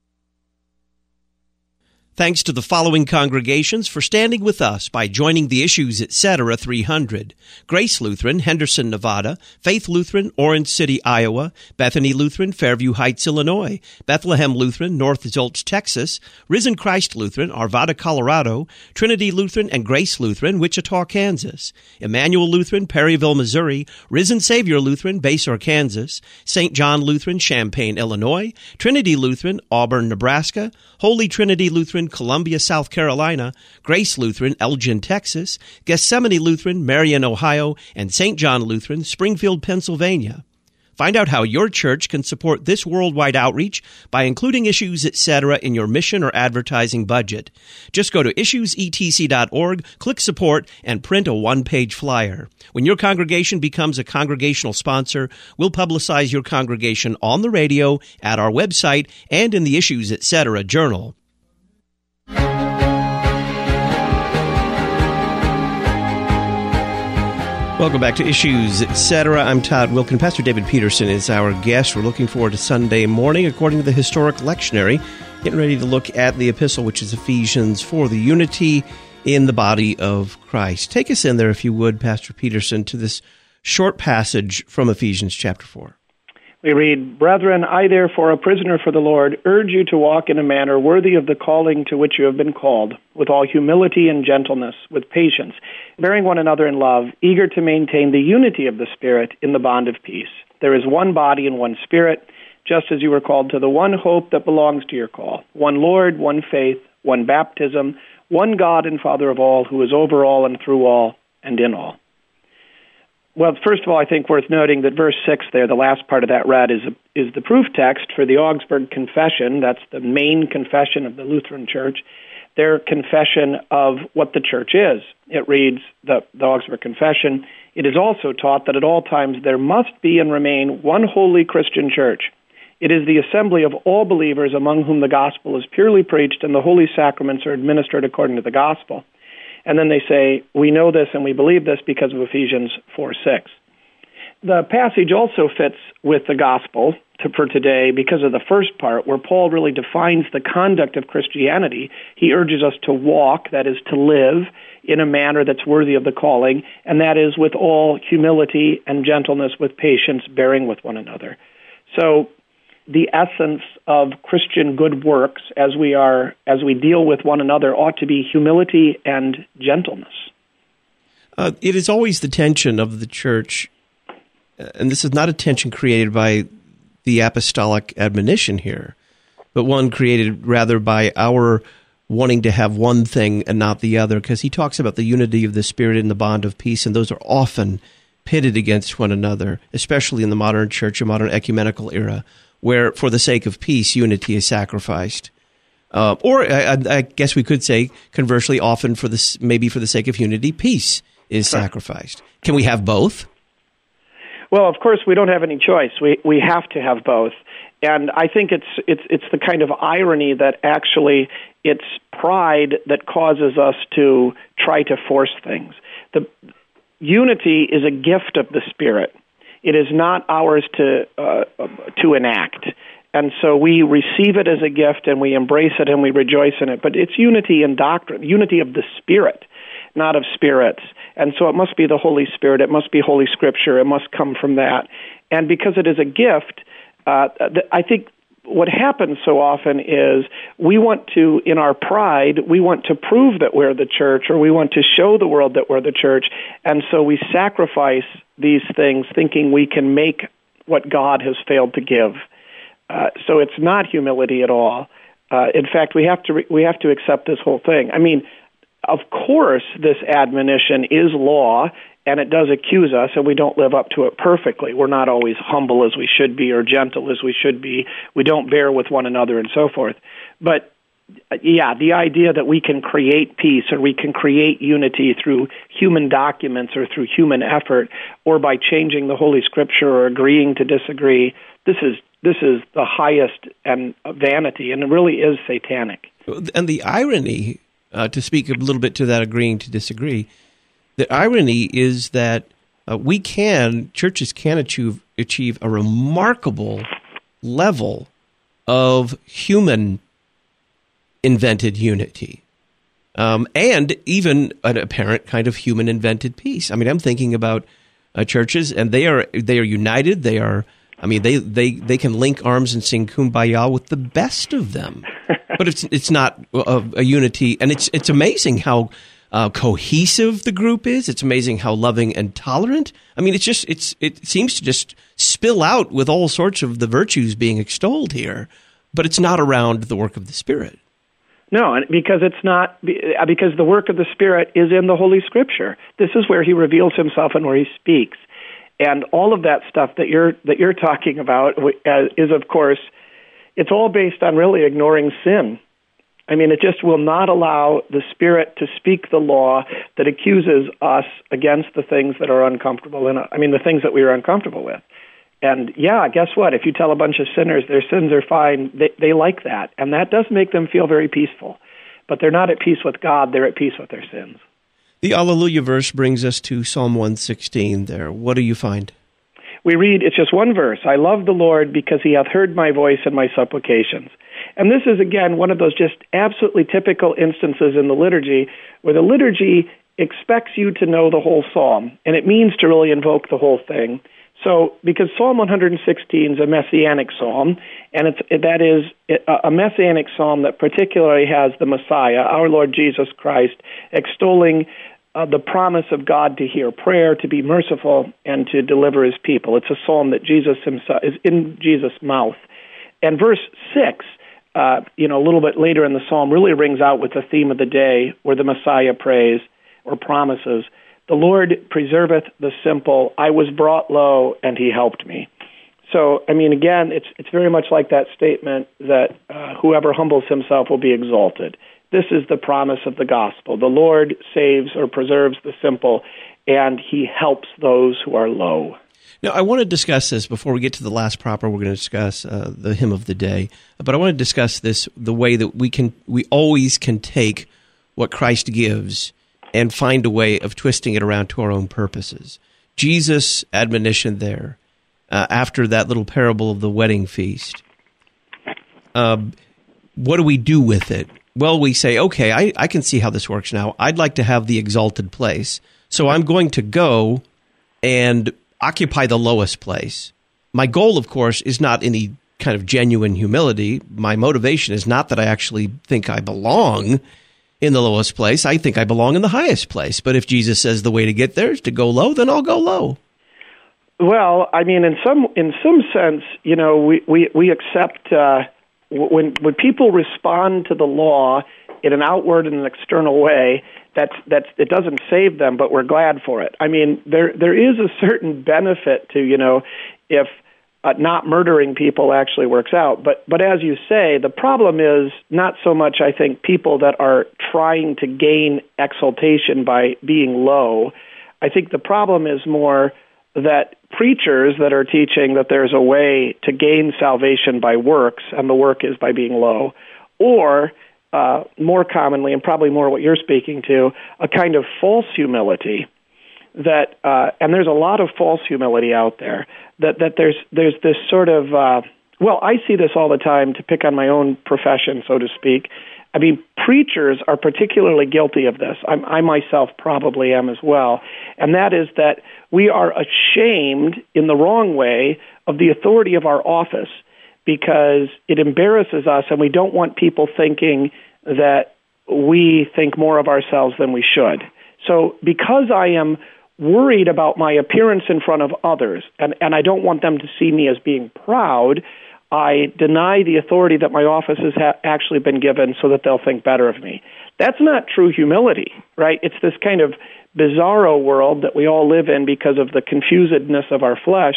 Thanks to the following congregations for standing with us by joining the Issues, et cetera three hundred. Grace Lutheran, Henderson, Nevada. Faith Lutheran, Orange City, Iowa. Bethany Lutheran, Fairview Heights, Illinois. Bethlehem Lutheran, North Zolch, Texas. Risen Christ Lutheran, Arvada, Colorado. Trinity Lutheran and Grace Lutheran, Wichita, Kansas. Emmanuel Lutheran, Perryville, Missouri. Risen Savior Lutheran, Basehor, Kansas. Saint John Lutheran, Champaign, Illinois. Trinity Lutheran, Auburn, Nebraska. Holy Trinity Lutheran, Columbia, South Carolina, Grace Lutheran, Elgin, Texas, Gethsemane Lutheran, Marion, Ohio, and Saint John Lutheran, Springfield, Pennsylvania. Find out how your church can support this worldwide outreach by including Issues, et cetera in your mission or advertising budget. Just go to issues e t c dot org, click Support, and print a one-page flyer. When your congregation becomes a congregational sponsor, we'll publicize your congregation on the radio, at our website, and in the Issues, et cetera journal. Welcome back to Issues, et cetera. I'm Todd Wilkin. Pastor David Peterson is our guest. We're looking forward to Sunday morning, according to the historic lectionary, getting ready to look at the epistle, which is Ephesians four, the unity in the body of Christ. Take us in there, if you would, Pastor Peterson, to this short passage from Ephesians chapter four. We read, "Brethren, I therefore, a prisoner for the Lord, urge you to walk in a manner worthy of the calling to which you have been called, with all humility and gentleness, with patience, bearing one another in love, eager to maintain the unity of the Spirit in the bond of peace. There is one body and one Spirit, just as you were called to the one hope that belongs to your call, one Lord, one faith, one baptism, one God and Father of all, who is over all and through all and in all." Well, first of all, I think worth noting that verse six there, the last part of that read, is a, is the proof text for the Augsburg Confession. That's the main confession of the Lutheran Church, their confession of what the Church is. It reads, the, the Augsburg Confession, It is also taught that at all times there must be and remain one holy Christian church. It is the assembly of all believers among whom the gospel is purely preached and the holy sacraments are administered according to the gospel. And then they say, we know this and we believe this because of Ephesians four six. The passage also fits with the gospel to, for today because of the first part where Paul really defines the conduct of Christianity. He urges us to walk, that is to live, in a manner that's worthy of the calling, and that is with all humility and gentleness, with patience, bearing with one another. So the essence of Christian good works as we are as we deal with one another ought to be humility and gentleness. Uh, it is always the tension of the church, and this is not a tension created by the apostolic admonition here, but one created rather by our wanting to have one thing and not the other, because he talks about the unity of the Spirit and the bond of peace, and those are often pitted against one another, especially in the modern church, a modern ecumenical era, where for the sake of peace, unity is sacrificed. Uh, or I, I guess we could say, conversely, often for this, maybe for the sake of unity, peace is sacrificed. Can we have both? Well, of course, we don't have any choice. We we have to have both. And I think it's it's it's the kind of irony that actually it's pride that causes us to try to force things. The unity is a gift of the Spirit. It is not ours to uh, to enact. And so we receive it as a gift and we embrace it and we rejoice in it. But it's unity in doctrine, unity of the Spirit, not of spirits. And so it must be the Holy Spirit. It must be Holy Scripture. It must come from that. And because it is a gift, uh, I think what happens so often is we want to, in our pride, we want to prove that we're the church, or we want to show the world that we're the church, and so we sacrifice these things thinking we can make what God has failed to give. Uh, so it's not humility at all. Uh, in fact, we have to re- we have to accept this whole thing. I mean, of course, this admonition is law, and it does accuse us, and we don't live up to it perfectly. We're not always humble as we should be or gentle as we should be. We don't bear with one another and so forth. But, yeah, the idea that we can create peace or we can create unity through human documents or through human effort or by changing the Holy Scripture or agreeing to disagree, this is this is the highest and vanity, and it really is satanic. And the irony, uh, to speak a little bit to that agreeing to disagree, the irony is that uh, we can, churches can achieve, achieve a remarkable level of human invented unity, um, and even an apparent kind of human invented peace. I mean, I'm thinking about uh, churches, and they are they are united. They are, I mean, they, they, they can link arms and sing Kumbaya with the best of them, but it's it's not a, a unity, and it's it's amazing how Uh, cohesive the group is. It's amazing how loving and tolerant. I mean, it's just it's it seems to just spill out with all sorts of the virtues being extolled here, but it's not around the work of the Spirit. No, because it's not because the work of the Spirit is in the Holy Scripture. This is where He reveals Himself and where He speaks, and all of that stuff that you're that you're talking about is, of course, it's all based on really ignoring sin. I mean, it just will not allow the Spirit to speak the law that accuses us against the things that are uncomfortable in, I mean, the things that we are uncomfortable with. And, yeah, guess what? If you tell a bunch of sinners their sins are fine, they, they like that. And that does make them feel very peaceful. But they're not at peace with God. They're at peace with their sins. The Alleluia verse brings us to Psalm one sixteen there. What do you find? We read, it's just one verse. I love the Lord because He hath heard my voice and my supplications. And this is, again, one of those just absolutely typical instances in the liturgy where the liturgy expects you to know the whole psalm, and it means to really invoke the whole thing. So, because Psalm one sixteen is a messianic psalm, and it's that is a messianic psalm that particularly has the Messiah, our Lord Jesus Christ, extolling uh, the promise of God to hear prayer, to be merciful, and to deliver His people. It's a psalm that Jesus Himself is in Jesus' mouth. And verse six, Uh, you know, a little bit later in the psalm, really rings out with the theme of the day, where the Messiah prays or promises, "The Lord preserveth the simple. I was brought low, and He helped me." So, I mean, again, it's it's very much like that statement that uh, whoever humbles himself will be exalted. this is the promise of the gospel. The Lord saves or preserves the simple, and he helps those who are low. Now, I want to discuss this before we get to the last proper. We're going to discuss uh, the hymn of the day, but I want to discuss this the way that we can we always can take what Christ gives and find a way of twisting it around to our own purposes. Jesus' admonition there uh, after that little parable of the wedding feast. Uh, what do we do with it? Well, we say, okay, I, I can see how this works now. I'd like to have the exalted place, so I'm going to go and occupy the lowest place. My goal, of course, is not any kind of genuine humility. My motivation is not that I actually think I belong in the lowest place. I think I belong in the highest place. But if Jesus says the way to get there is to go low, then I'll go low. Well, I mean, in some in some sense, you know, we we, we accept uh, when when people respond to the law in an outward and an external way, that's that's it doesn't save them, but we're glad for it. I mean, there there is a certain benefit to, you know, if uh, not murdering people actually works out. But but as you say, the problem is not so much, I think, people that are trying to gain exaltation by being low. I think the problem is more that preachers that are teaching that there's a way to gain salvation by works, and the work is by being low, or Uh, more commonly, and probably more what you're speaking to, a kind of false humility that, uh, and there's a lot of false humility out there, that, that there's there's this sort of, uh, well, I see this all the time, to pick on my own profession, so to speak. I mean, preachers are particularly guilty of this. I'm, I myself probably am as well, and that is that we are ashamed in the wrong way of the authority of our office, because it embarrasses us, and we don't want people thinking that we think more of ourselves than we should. So because I am worried about my appearance in front of others, and, and I don't want them to see me as being proud, I deny the authority that my office has ha- actually been given so that they'll think better of me. That's not true humility, right? It's this kind of bizarro world that we all live in because of the confusedness of our flesh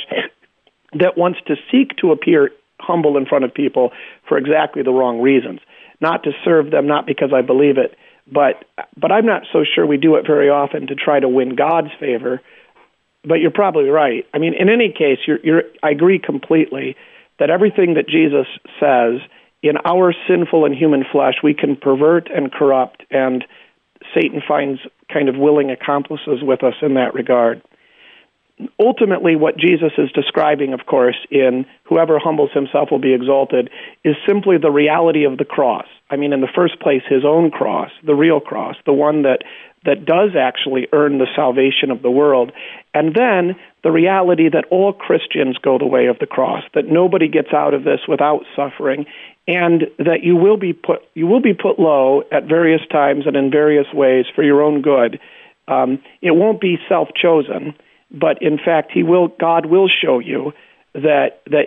that wants to seek to appear humble in front of people for exactly the wrong reasons. Not to serve them, not because I believe it, but but I'm not so sure we do it very often to try to win God's favor. But you're probably right. I mean, in any case, you're, you're, I agree completely that everything that Jesus says, in our sinful and human flesh, we can pervert and corrupt, and Satan finds kind of willing accomplices with us in that regard. Ultimately, what Jesus is describing, of course, in whoever humbles himself will be exalted, is simply the reality of the cross. I mean, in the first place, his own cross, the real cross, the one that, that does actually earn the salvation of the world. And then the reality that all Christians go the way of the cross, that nobody gets out of this without suffering, and that you will be put you will be put low at various times and in various ways for your own good. Um, it won't be self-chosen. But in fact, He will. God will show you that that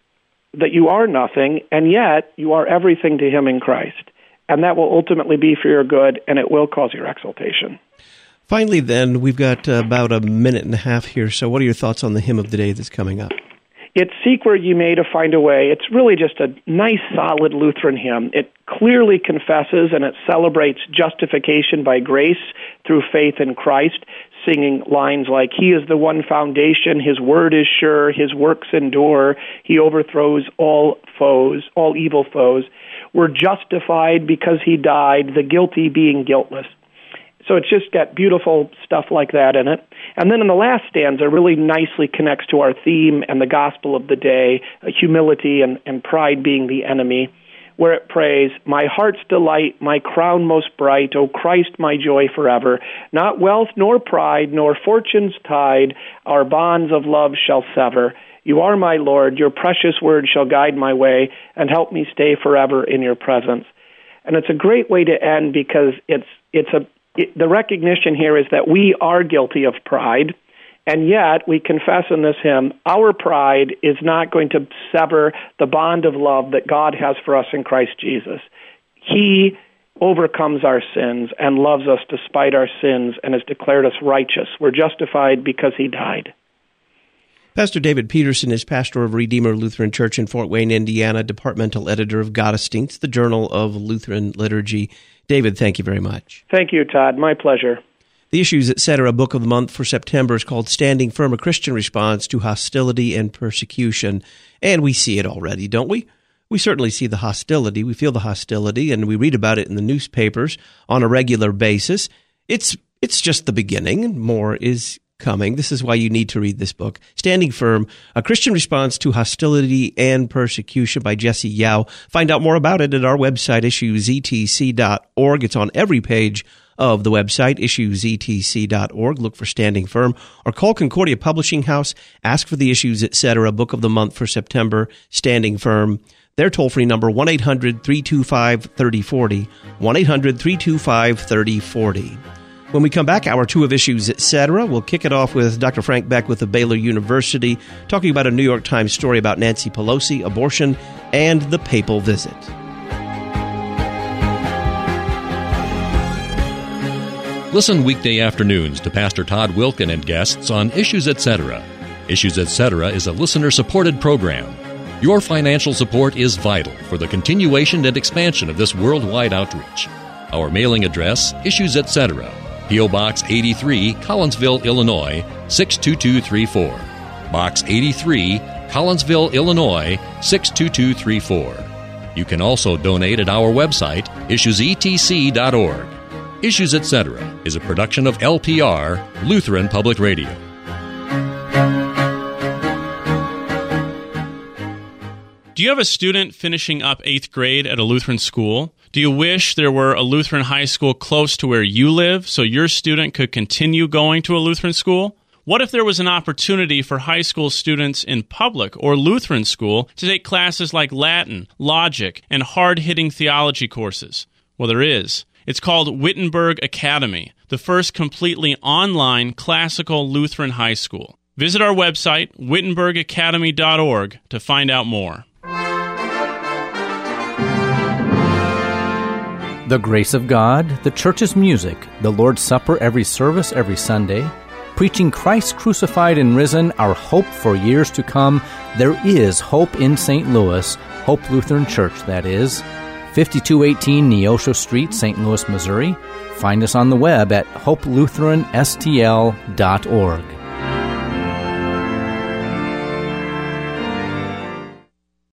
that you are nothing, and yet you are everything to Him in Christ, and that will ultimately be for your good, and it will cause your exaltation. Finally, then, we've got uh, about a minute and a half here. So, what are your thoughts on the hymn of the day that's coming up? It's "Seek Where Ye May to Find a Way." It's really just a nice, solid Lutheran hymn. It clearly confesses and it celebrates justification by grace through faith in Christ, singing lines like, "He is the one foundation, His word is sure, His works endure, He overthrows all foes, all evil foes. We're justified because He died, the guilty being guiltless." So it's just got beautiful stuff like that in it. And then in the last stanza, really nicely connects to our theme and the gospel of the day, humility and, and pride being the enemy, where it prays, "My heart's delight, my crown most bright, O Christ, my joy forever. Not wealth nor pride, nor fortune's tide, our bonds of love shall sever. You are my Lord, your precious word shall guide my way, and help me stay forever in your presence." And it's a great way to end, because it's it's a it, the recognition here is that we are guilty of pride, and yet we confess in this hymn, our pride is not going to sever the bond of love that God has for us in Christ Jesus. He overcomes our sins and loves us despite our sins and has declared us righteous. We're justified because He died. Pastor David Peterson is pastor of Redeemer Lutheran Church in Fort Wayne, Indiana, departmental editor of Gottesdienst, the Journal of Lutheran Liturgy, David, thank you very much. Thank you, Todd. My pleasure. The Issues, et cetera. Book of the month for September is called Standing Firm, a Christian Response to Hostility and Persecution. And we see it already, don't we? We certainly see the hostility. We feel the hostility, and we read about it in the newspapers on a regular basis. It's it's just the beginning, and more is coming. This is why you need to read this book, Standing Firm, A Christian Response to Hostility and Persecution by Jesse Yao. Find out more about it at our website, issues e t c dot org. It's on every page of the website, issues e t c dot org. Look for Standing Firm, or call Concordia Publishing House. Ask for the Issues, et cetera. Book of the month for September, Standing Firm. Their toll-free number, one eight hundred three two five three oh four oh, one eight hundred three two five three oh four oh. When we come back, hour two of Issues, et cetera, we'll kick it off with Doctor Frank Beck with the Baylor University, talking about a New York Times story about Nancy Pelosi, abortion, and the papal visit. Listen weekday afternoons to Pastor Todd Wilken and guests on Issues, et cetera. Issues, et cetera is a listener-supported program. Your financial support is vital for the continuation and expansion of this worldwide outreach. Our mailing address, Issues, et cetera. P O. Box eighty-three, Collinsville, Illinois, six two two three four. Box eighty-three, Collinsville, Illinois, six two two three four. You can also donate at our website, issues e t c dot org. Issues, et cetera is a production of L P R, Lutheran Public Radio. Do you have a student finishing up eighth grade at a Lutheran school? Do you wish there were a Lutheran high school close to where you live so your student could continue going to a Lutheran school? What if there was an opportunity for high school students in public or Lutheran school to take classes like Latin, logic, and hard-hitting theology courses? Well, there is. It's called Wittenberg Academy, the first completely online classical Lutheran high school. Visit our website, wittenberg academy dot org, to find out more. The grace of God, the church's music, the Lord's Supper every service every Sunday, preaching Christ crucified and risen, our hope for years to come. There is hope in Saint Louis, Hope Lutheran Church, that is. fifty-two eighteen Neosho Street, Saint Louis, Missouri. Find us on the web at hope lutheran s t l dot org.